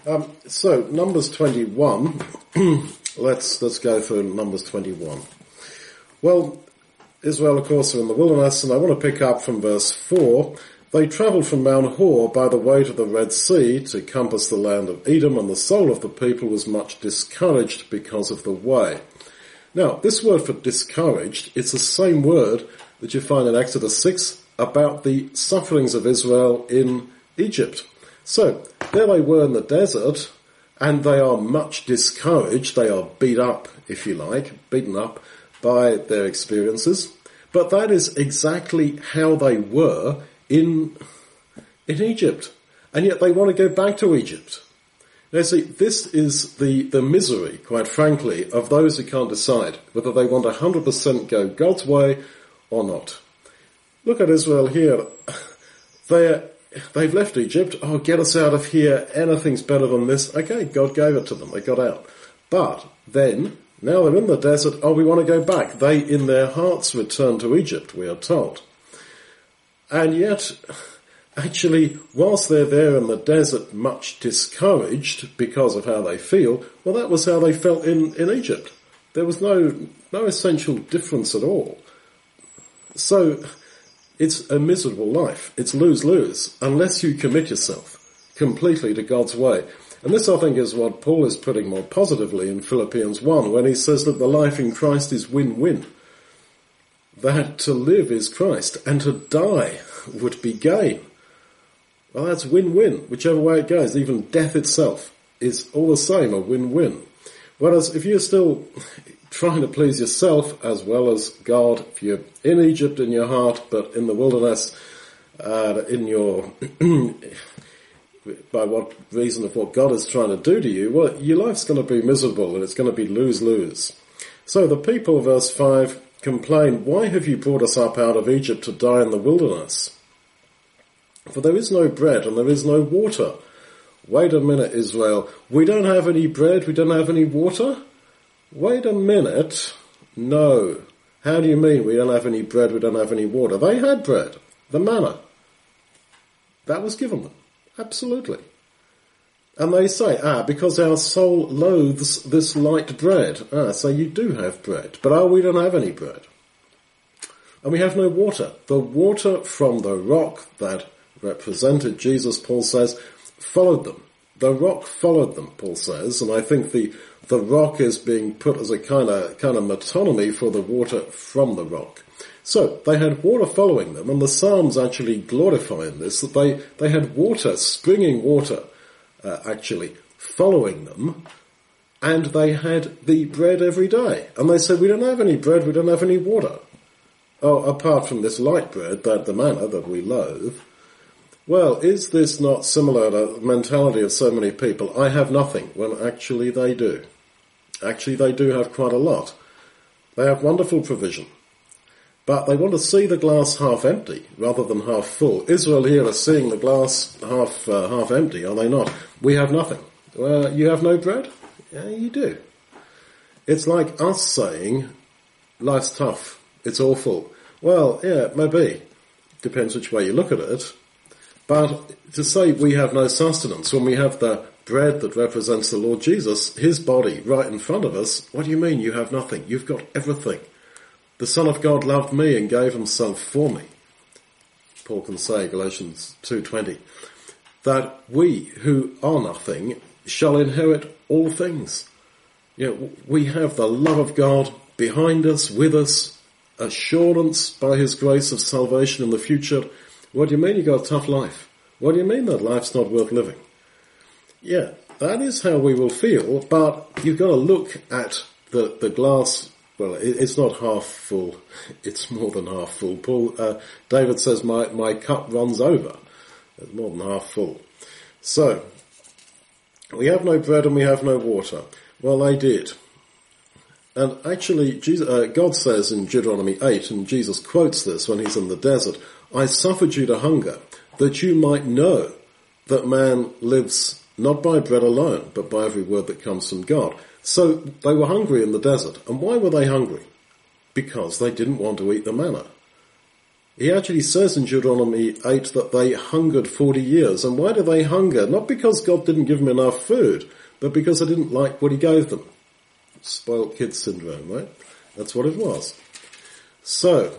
So Numbers 21. let's go for Numbers 21. Well, Israel, of course, are in the wilderness, and I want to pick up from verse 4. They travelled from Mount Hor by the way to the Red Sea to compass the land of Edom, and the soul of the people was much discouraged because of the way. Now, this word for discouraged, it's the same word that you find in Exodus 6 about the sufferings of Israel in Egypt. So, there they were in the desert, and they are much discouraged. They are beat up, if you like, beaten up by their experiences. But that is exactly how they were in Egypt. And yet they want to go back to Egypt. Now see, this is the misery, quite frankly, of those who can't decide whether they want 100% go God's way or not. Look at Israel here. They've left Egypt. Oh, get us out of here. Anything's better than this. Okay, God gave it to them. They got out. But then, now they're in the desert. Oh, we want to go back. They, in their hearts, return to Egypt, we are told. And yet, actually, whilst they're there in the desert, much discouraged because of how they feel, well, that was how they felt in Egypt. There was no essential difference at all. So, it's a miserable life. It's lose-lose, unless you commit yourself completely to God's way. And this, I think, is what Paul is putting more positively in Philippians 1, when he says that the life in Christ is win-win. That to live is Christ, and to die would be gain. Well, that's win-win, whichever way it goes. Even death itself is all the same, a win-win. Whereas if you're still trying to please yourself as well as God, if you're in Egypt in your heart, but in the wilderness, in your by what reason of what God is trying to do to you, well, your life's going to be miserable and it's going to be lose-lose. So the people, verse 5, complain, "Why have you brought us up out of Egypt to die in the wilderness? For there is no bread and there is no water." Wait a minute, Israel. We don't have any bread, we don't have any water? Wait a minute. No. How do you mean we don't have any bread, we don't have any water? They had bread, the manna. That was given them. Absolutely. And they say, because our soul loathes this light bread. So you do have bread. But we don't have any bread. And we have no water. The water from the rock that represented Jesus, Paul says, followed them. The rock followed them, Paul says, and I think the rock is being put as a kind of metonymy for the water from the rock. So they had water following them, and the Psalms actually glorify in this, that they had water, springing water, actually following them, and they had the bread every day. And they said, we don't have any bread, we don't have any water. Oh, apart from this light bread, the manna that we loathe. Well, is this not similar to the mentality of so many people? I have nothing, when actually they do. Actually, they do have quite a lot. They have wonderful provision. But they want to see the glass half empty rather than half full. Israel here are seeing the glass half empty, are they not? We have nothing. Well, you have no bread? Yeah, you do. It's like us saying, life's tough, it's awful. Well, yeah, maybe. Depends which way you look at it. But to say we have no sustenance when we have the bread that represents the Lord Jesus, his body right in front of us, what do you mean you have nothing? You've got everything. The Son of God loved me and gave himself for me. Paul can say, Galatians 2:20, that we who are nothing shall inherit all things. You know, we have the love of God behind us, with us, assurance by his grace of salvation in the future. What do you mean you got a tough life? What do you mean that life's not worth living? Yeah, that is how we will feel, but you've got to look at the glass. Well, it's not half full, it's more than half full. David says, my cup runs over. It's more than half full. So, we have no bread and we have no water. Well, they did. And actually, God says in Deuteronomy 8, and Jesus quotes this when he's in the desert, I suffered you to hunger, that you might know that man lives not by bread alone, but by every word that comes from God. So they were hungry in the desert. And why were they hungry? Because they didn't want to eat the manna. He actually says in Deuteronomy 8 that they hungered 40 years. And why do they hunger? Not because God didn't give them enough food, but because they didn't like what he gave them. Spoiled kids syndrome, right? That's what it was. So,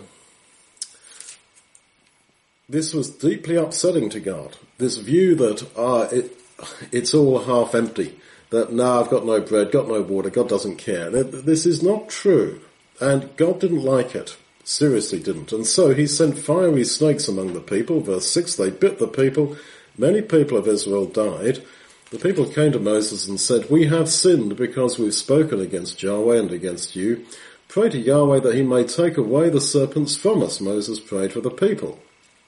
this was deeply upsetting to God. This view that it's all half empty. That, no, I've got no bread, got no water, God doesn't care. This is not true. And God didn't like it. Seriously didn't. And so he sent fiery snakes among the people. Verse 6, they bit the people. Many people of Israel died. The people came to Moses and said, we have sinned because we've spoken against Yahweh and against you. Pray to Yahweh that he may take away the serpents from us. Moses prayed for the people.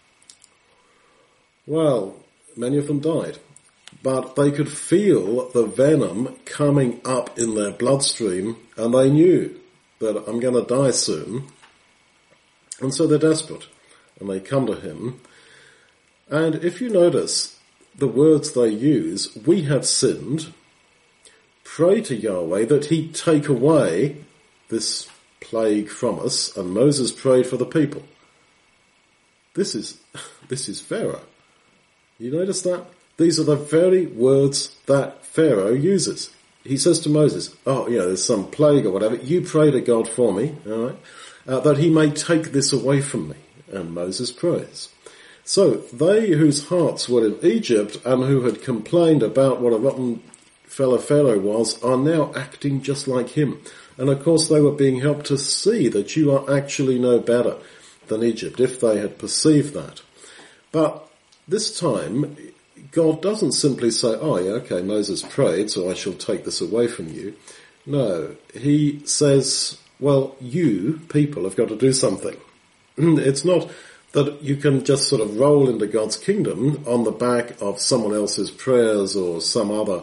Well, many of them died. But they could feel the venom coming up in their bloodstream, and they knew that I'm going to die soon. And so they're desperate, and they come to him. And if you notice the words they use, we have sinned, pray to Yahweh that he take away this plague from us, and Moses prayed for the people. This is Pharaoh. You notice that? These are the very words that Pharaoh uses. He says to Moses, there's some plague or whatever, you pray to God for me, all right? That he may take this away from me. And Moses prays. So they whose hearts were in Egypt and who had complained about what a rotten fellow Pharaoh was are now acting just like him. And of course they were being helped to see that you are actually no better than Egypt, if they had perceived that. But this time, God doesn't simply say, Moses prayed, so I shall take this away from you. No, he says, well, you, people, have got to do something. It's not that you can just sort of roll into God's kingdom on the back of someone else's prayers or some other,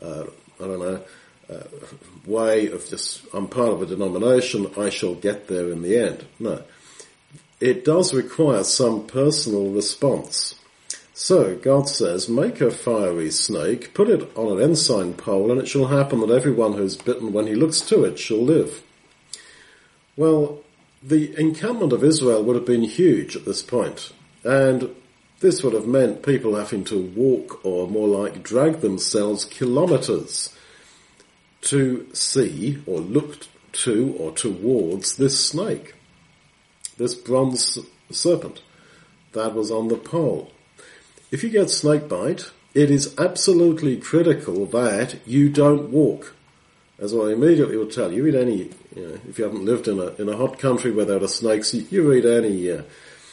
way of just, I'm part of a denomination, I shall get there in the end. No. It does require some personal response. So God says, make a fiery snake, put it on an ensign pole, and it shall happen that everyone who is bitten when he looks to it shall live. Well, the encampment of Israel would have been huge at this point, and this would have meant people having to walk, or more like drag themselves kilometres to see or look to or towards this snake, this bronze serpent that was on the pole. If you get snake bite, it is absolutely critical that you don't walk. As I immediately will tell you, read any, if you haven't lived in a hot country where there are snakes, you read any,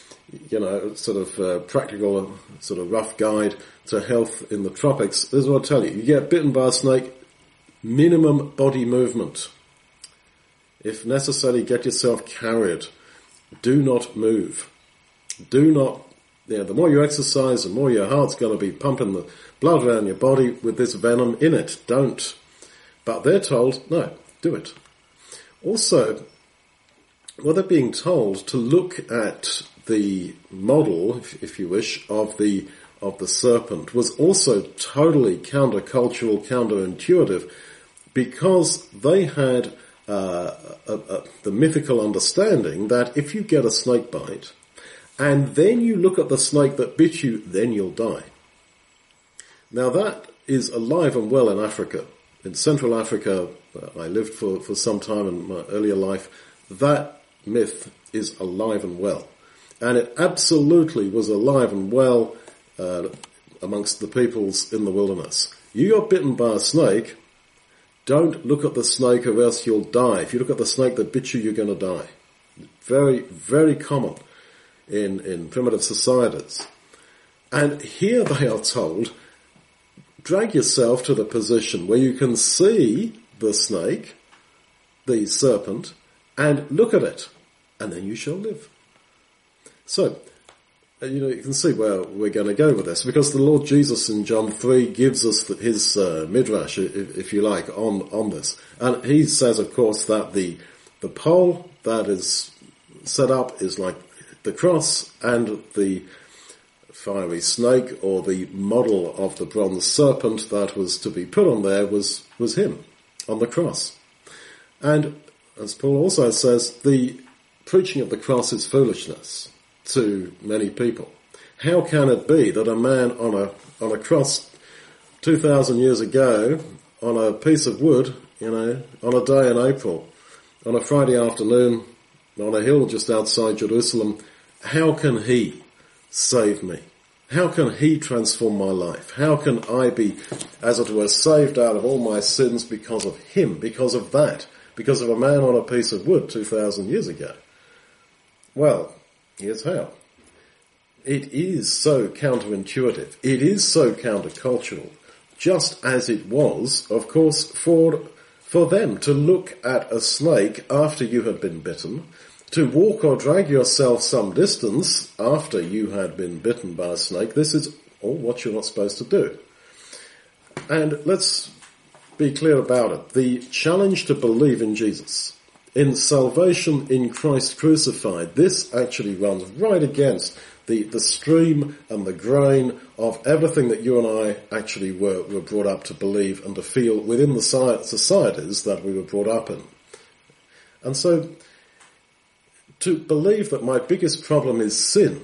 practical, sort of rough guide to health in the tropics. This is what I'll tell you. You get bitten by a snake, minimum body movement. If necessary, get yourself carried. Do not move. Do not, the more you exercise, the more your heart's going to be pumping the blood around your body with this venom in it. Don't. But they're told, no, do it. Also, well, they're being told to look at the model, if you wish, of the serpent was also totally countercultural, counterintuitive, because they had the mythical understanding that if you get a snake bite and then you look at the snake that bit you, then you'll die. Now that is alive and well in Africa. In Central Africa, I lived for some time in my earlier life. That myth is alive and well. And it absolutely was alive and well amongst the peoples in the wilderness. You got bitten by a snake, don't look at the snake or else you'll die. If you look at the snake that bit you, you're going to die. Very, very common in primitive societies. And here they are told, drag yourself to the position where you can see the snake, the serpent, and look at it, and then you shall live. So, you can see where we're going to go with this, because the Lord Jesus in John 3 gives us his midrash, if you like, on this. And he says, of course, that the pole that is set up is like the cross, and the fiery snake, or the model of the bronze serpent that was to be put on there was him on the cross. And as Paul also says, the preaching of the cross is foolishness to many people. How can it be that a man on a cross 2,000 years ago, on a piece of wood, on a day in April, on a Friday afternoon, on a hill just outside Jerusalem, how can he save me? How can he transform my life? How can I be, as it were, saved out of all my sins because of him, because of that, because of a man on a piece of wood 2,000 years ago? Well, here's how. It is so counterintuitive. It is so countercultural, just as it was, of course, for them to look at a snake after you had been bitten, to walk or drag yourself some distance after you had been bitten by a snake. This is all what you're not supposed to do. And let's be clear about it. The challenge to believe in Jesus, in salvation in Christ crucified, this actually runs right against the stream and the grain of everything that you and I actually were brought up to believe and to feel within the societies that we were brought up in. And so, to believe that my biggest problem is sin,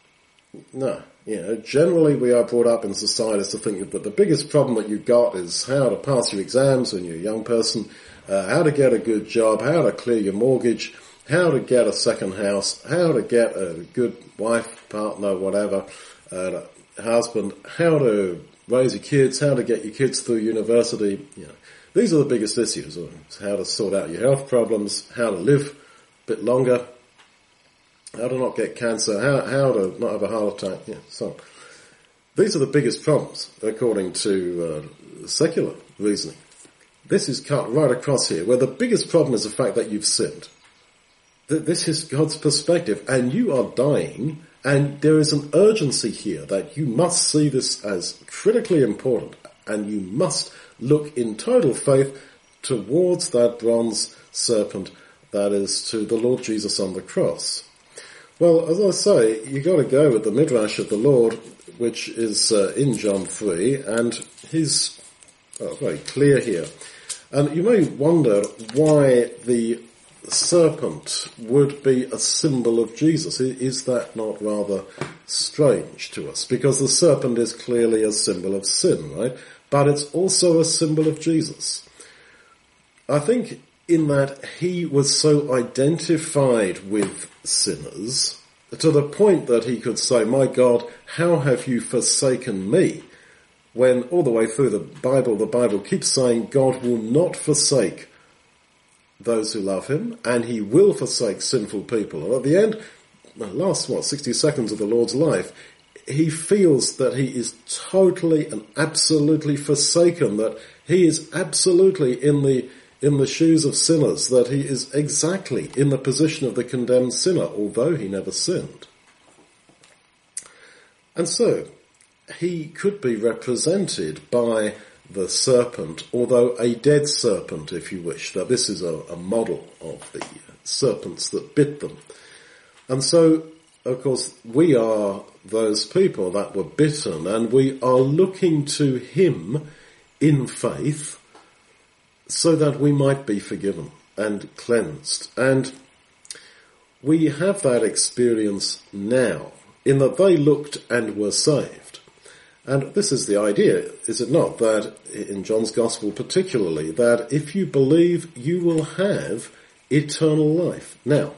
no. Generally we are brought up in societies to think that the biggest problem that you've got is how to pass your exams when you're a young person, how to get a good job, how to clear your mortgage, how to get a second house, how to get a good wife, partner, whatever, husband, how to raise your kids, how to get your kids through university. These are the biggest issues. How to sort out your health problems, how to live a bit longer, how to not get cancer, how to not have a heart attack, so on. These are the biggest problems, according to secular reasoning. This is cut right across here, where the biggest problem is the fact that you've sinned. This is God's perspective, and you are dying, and there is an urgency here that you must see this as critically important, and you must look in total faith towards that bronze serpent, that is, to the Lord Jesus on the cross. Well, as I say, you've got to go with the Midrash of the Lord, which is in John 3, and he's very clear here. And you may wonder why the serpent would be a symbol of Jesus. Is that not rather strange to us? Because the serpent is clearly a symbol of sin, right? But it's also a symbol of Jesus. I think in that he was so identified with sinners to the point that he could say, "My God, how have you forsaken me?" When all the way through the Bible keeps saying God will not forsake those who love him, and he will forsake sinful people. And at the end, the last 60 seconds of the Lord's life, he feels that he is totally and absolutely forsaken, that he is absolutely in the shoes of sinners, that he is exactly in the position of the condemned sinner, although he never sinned. And so, he could be represented by the serpent, although a dead serpent, if you wish. That this is a model of the serpents that bit them. And so, of course, we are those people that were bitten, and we are looking to him in faith so that we might be forgiven and cleansed. And we have that experience now, in that they looked and were saved. And this is the idea, is it not, that in John's Gospel particularly, that if you believe, you will have eternal life. Now,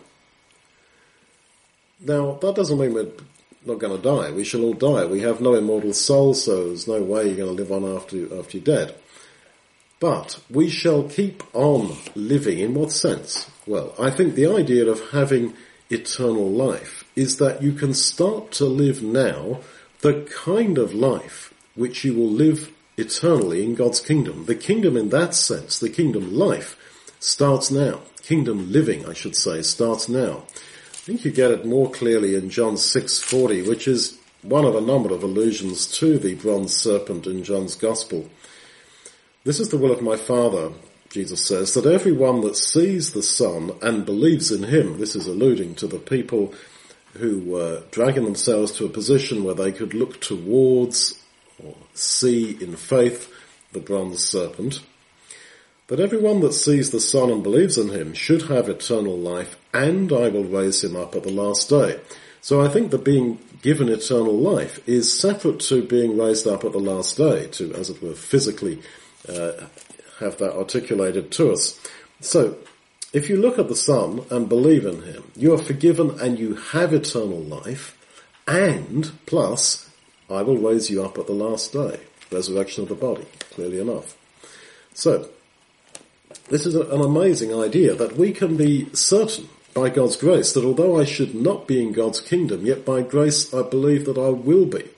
that doesn't mean we're not going to die. We shall all die. We have no immortal soul, so there's no way you're going to live on after you're dead. But we shall keep on living. In what sense? Well, I think the idea of having eternal life is that you can start to live now the kind of life which you will live eternally in God's kingdom. The kingdom in that sense, the kingdom life, starts now. Kingdom living, I should say, starts now. I think you get it more clearly in John 6:40, which is one of a number of allusions to the bronze serpent in John's Gospel. "This is the will of my Father," Jesus says, "that everyone that sees the Son and believes in him," this is alluding to the people who were dragging themselves to a position where they could look towards or see in faith the bronze serpent, "that everyone that sees the Son and believes in him should have eternal life, and I will raise him up at the last day." So I think that being given eternal life is separate to being raised up at the last day, to, as it were, physically have that articulated to us. So, if you look at the Son and believe in him, you are forgiven and you have eternal life, and plus, I will raise you up at the last day. Resurrection of the body, clearly enough. So, this is an amazing idea that we can be certain by God's grace that although I should not be in God's kingdom, yet by grace I believe that I will be.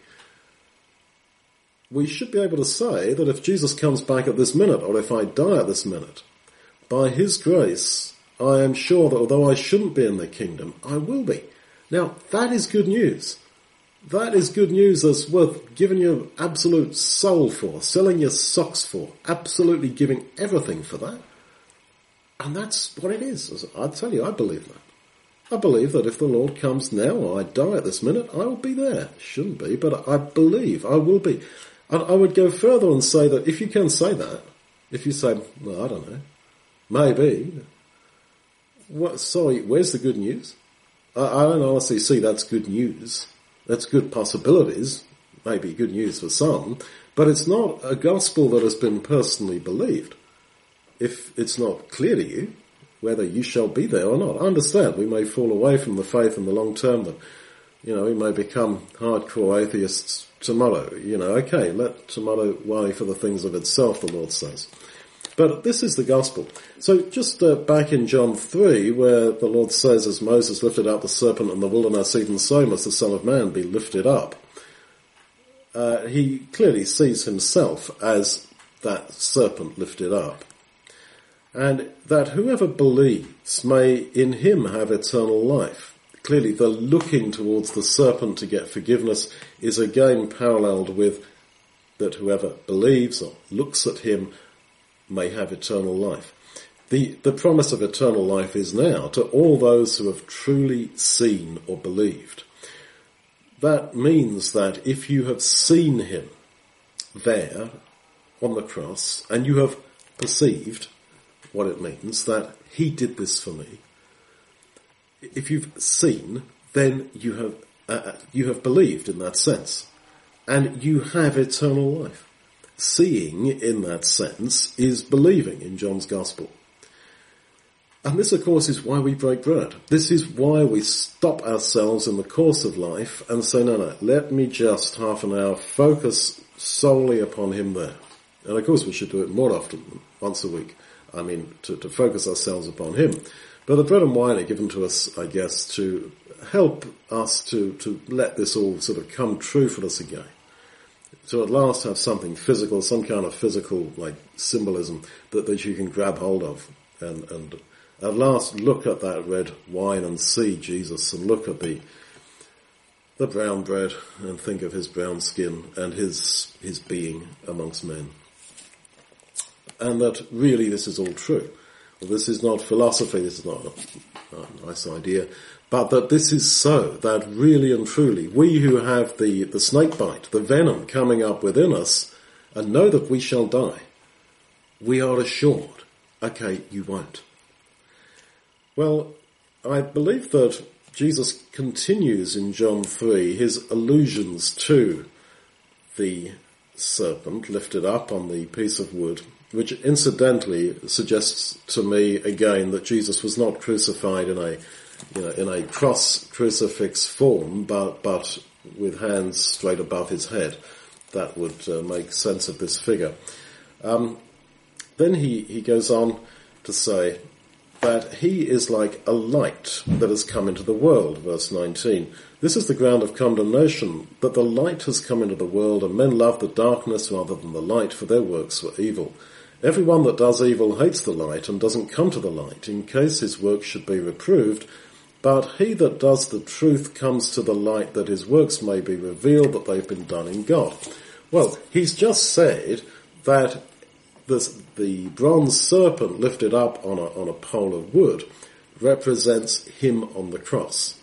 We should be able to say that if Jesus comes back at this minute, or if I die at this minute, by his grace, I am sure that although I shouldn't be in the kingdom, I will be. Now, that is good news. That is good news that's worth giving your absolute soul for, selling your socks for, absolutely giving everything for that. And that's what it is. I tell you, I believe that. I believe that if the Lord comes now, or I die at this minute, I will be there. Shouldn't be, but I believe I will be. And I would go further and say that if you can say that, if you say, well, I don't know, maybe, sorry, where's the good news? I don't honestly see that's good news. That's good possibilities, maybe good news for some, but it's not a gospel that has been personally believed. If it's not clear to you whether you shall be there or not. I understand we may fall away from the faith in the long term, that, we may become hardcore atheists tomorrow. Okay, let tomorrow worry for the things of itself, the Lord says. But this is the gospel. So just back in John 3, where the Lord says, as Moses lifted up the serpent in the wilderness, even so must the Son of Man be lifted up. He clearly sees himself as that serpent lifted up. And that whoever believes may in him have eternal life. Clearly the looking towards the serpent to get forgiveness is again paralleled with that whoever believes or looks at him may have eternal life. The promise of eternal life is now to all those who have truly seen or believed. That means that if you have seen him there on the cross and you have perceived what it means that he did this for me, if you've seen, then you have believed in that sense, and you have eternal life. Seeing, in that sense, is believing in John's Gospel. And this, of course, is why we break bread. This is why we stop ourselves in the course of life and say, no, let me just half an hour focus solely upon him there. And of course we should do it more often, once a week. To focus ourselves upon him. But the bread and wine are given to us, I guess, to help us to let this all sort of come true for us again. To at last have something physical, some kind of physical, symbolism that you can grab hold of. And at last look at that red wine and see Jesus, and look at the brown bread and think of his brown skin and his being amongst men. And that really this is all true. Well, this is not philosophy, this is not a nice idea, but that this is so, that really and truly, we who have the snake bite, the venom coming up within us, and know that we shall die, we are assured, okay, you won't. Well, I believe that Jesus continues in John 3 his allusions to the serpent lifted up on the piece of wood, which incidentally suggests to me again that Jesus was not crucified in a cross crucifix form, but with hands straight above his head. That would make sense of this figure. Then he goes on to say that he is like a light that has come into the world, verse 19. This is the ground of condemnation, that the light has come into the world, and men love the darkness rather than the light, for their works were evil. Everyone that does evil hates the light and doesn't come to the light, in case his works should be reproved. But he that does the truth comes to the light, that his works may be revealed, that they've been done in God. Well, he's just said that the bronze serpent lifted up on a pole of wood represents him on the cross.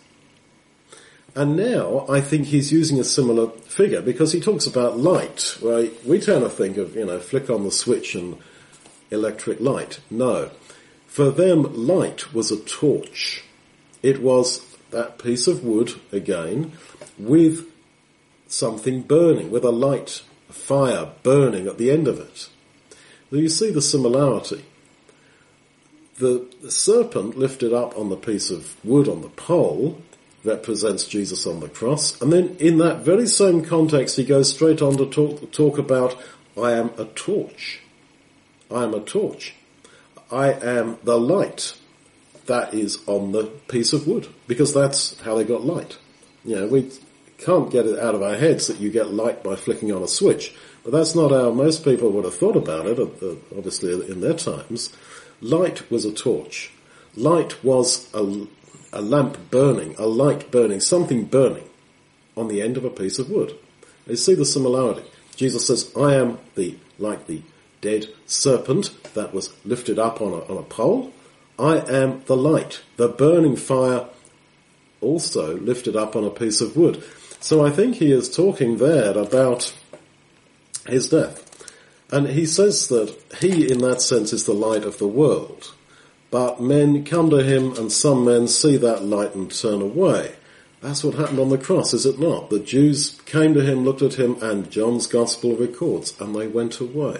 And now I think he's using a similar figure, because he talks about light. Right? We tend to think of, flick on the switch and electric light. No. For them, light was a torch. It was that piece of wood again with something burning, with a light, a fire burning at the end of it. Now you see the similarity. The serpent lifted up on the piece of wood on the pole represents Jesus on the cross, and then in that very same context he goes straight on to talk about, I am a torch. I am a torch. I am the light that is on the piece of wood, because that's how they got light. We can't get it out of our heads that you get light by flicking on a switch, but that's not how most people would have thought about it, obviously in their times. Light was a torch. Light was a lamp burning, a light burning, something burning on the end of a piece of wood. You see the similarity. Jesus says, I am like the dead serpent that was lifted up on a pole. I am the light, the burning fire also lifted up on a piece of wood. So I think he is talking there about his death. And he says that he, in that sense, is the light of the world. But men come to him, and some men see that light and turn away. That's what happened on the cross, is it not? The Jews came to him, looked at him, and John's Gospel records, and they went away.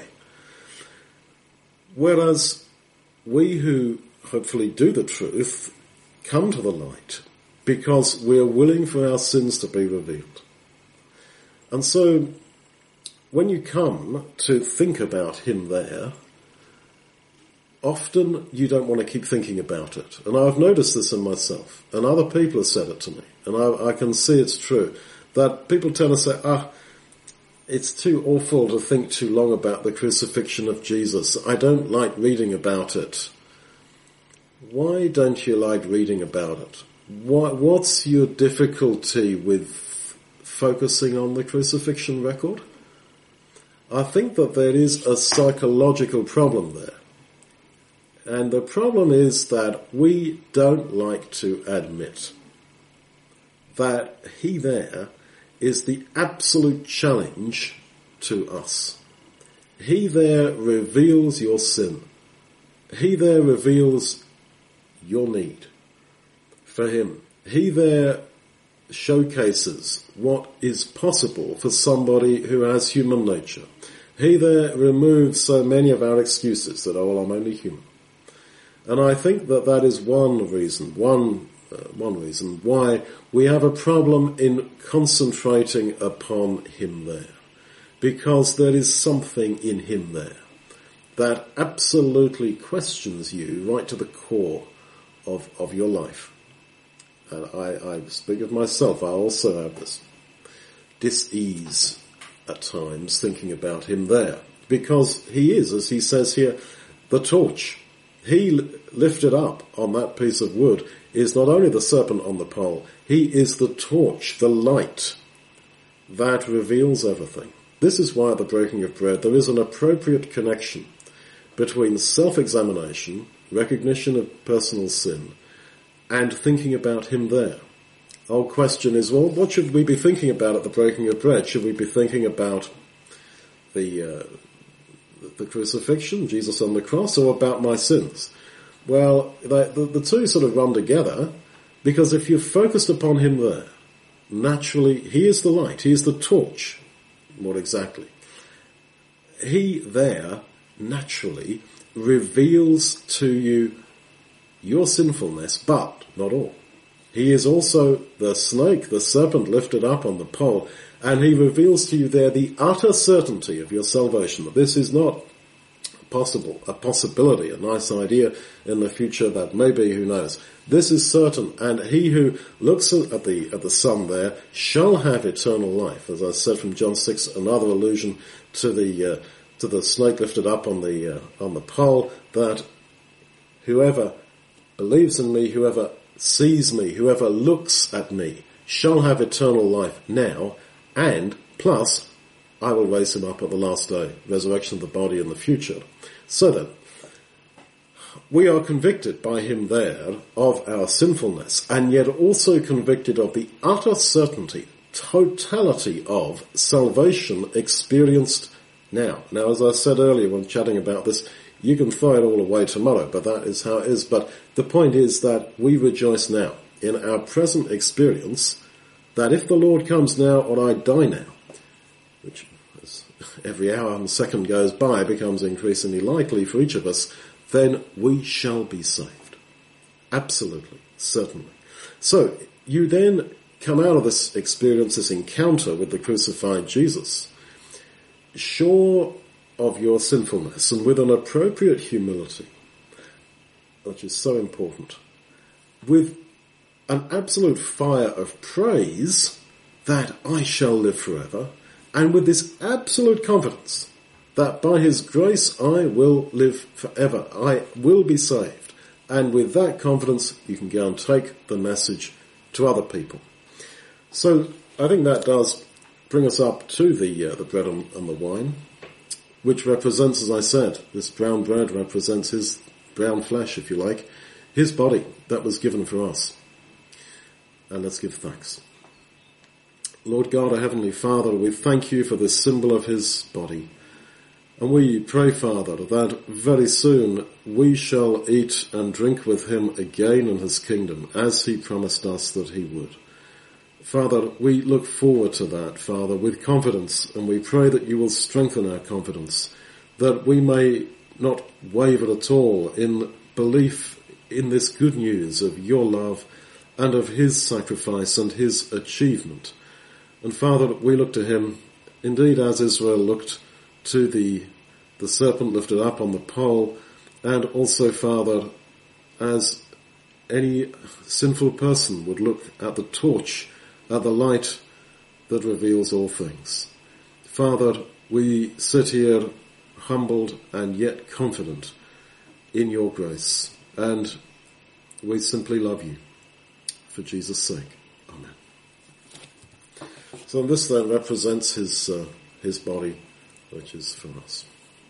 Whereas we who hopefully do the truth come to the light because we are willing for our sins to be revealed. And so when you come to think about him there, often you don't want to keep thinking about it. And I've noticed this in myself, and other people have said it to me, and I can see it's true, that people tend to say, it's too awful to think too long about the crucifixion of Jesus. I don't like reading about it. Why don't you like reading about it? What's your difficulty with focusing on the crucifixion record? I think that there is a psychological problem there. And the problem is that we don't like to admit that he there is the absolute challenge to us. He there reveals your sin. He there reveals your need for him. He there showcases what is possible for somebody who has human nature. He there removes so many of our excuses that, I'm only human. And I think that is one reason why we have a problem in concentrating upon him there. Because there is something in him there that absolutely questions you right to the core of your life. And I speak of myself, I also have this dis-ease at times thinking about him there. Because he is, as he says here, the torch. He lifted up on that piece of wood is not only the serpent on the pole, he is the torch, the light that reveals everything. This is why at the breaking of bread there is an appropriate connection between self-examination, recognition of personal sin, and thinking about him there. The whole question is, what should we be thinking about at the breaking of bread? Should we be thinking about the crucifixion, Jesus on the cross, or about my sins? Well, the two sort of run together, because if you're focused upon him there, naturally, he is the light, he is the torch, more exactly. He there, naturally, reveals to you your sinfulness, but not all. He is also the snake, the serpent lifted up on the pole, and he reveals to you there the utter certainty of your salvation, that this is not a possibility, a nice idea in the future that maybe, who knows. This is certain, and he who looks at the Son there shall have eternal life. As I said from John 6, another allusion to the snake lifted up on the pole, that whoever believes in me, whoever sees me, whoever looks at me, shall have eternal life now, and plus I will raise him up at the last day, resurrection of the body in the future. So then, we are convicted by him there of our sinfulness, and yet also convicted of the utter certainty, totality of salvation experienced now. Now, as I said earlier when chatting about this, you can throw it all away tomorrow, but that is how it is. But the point is that we rejoice now. in our present experience that if the Lord comes now or I die now, which as every hour and second goes by becomes increasingly likely for each of us, then we shall be saved. Absolutely, certainly. So you then come out of this experience, this encounter with the crucified Jesus, sure of your sinfulness and with an appropriate humility, which is so important, with an absolute fire of praise that I shall live forever, and with this absolute confidence that by his grace I will live forever, I will be saved. And with that confidence you can go and take the message to other people. So I think that does bring us up to the bread and the wine, which represents, as I said, this brown bread represents his brown flesh, if you like, his body that was given for us. And let's give thanks. Lord God, our Heavenly Father, we thank you for this symbol of his body. And we pray, Father, that very soon we shall eat and drink with him again in his kingdom, as he promised us that he would. Father, we look forward to that, Father, with confidence, and we pray that you will strengthen our confidence, that we may not waver at all in belief in this good news of your love and of his sacrifice and his achievement. And Father, we look to him, indeed as Israel looked to the serpent lifted up on the pole, and also, Father, as any sinful person would look at the torch, at the light that reveals all things. Father, we sit here humbled and yet confident in your grace, and we simply love you for Jesus' sake. Amen. So this then represents his body, which is for us.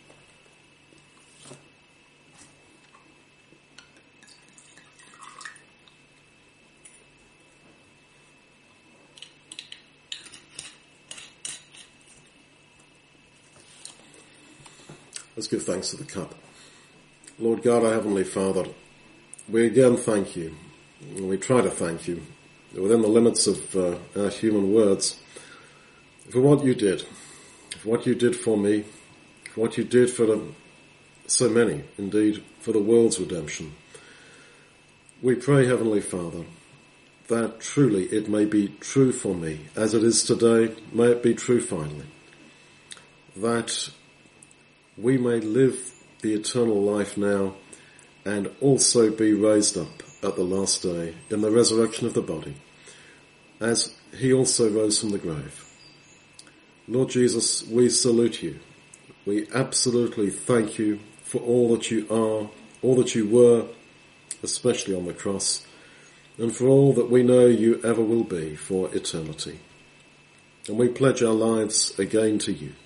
Let's give thanks to the cup. Lord God, our Heavenly Father, we again thank you, and we try to thank you, within the limits of our human words, for what you did for me, for what you did for so many, indeed, for the world's redemption. We pray, Heavenly Father, that truly it may be true for me, as it is today, may it be true finally, that we may live the eternal life now and also be raised up at the last day in the resurrection of the body, as he also rose from the grave. Lord Jesus, we salute you. We absolutely thank you for all that you are, all that you were, especially on the cross, and for all that we know you ever will be for eternity. And we pledge our lives again to you.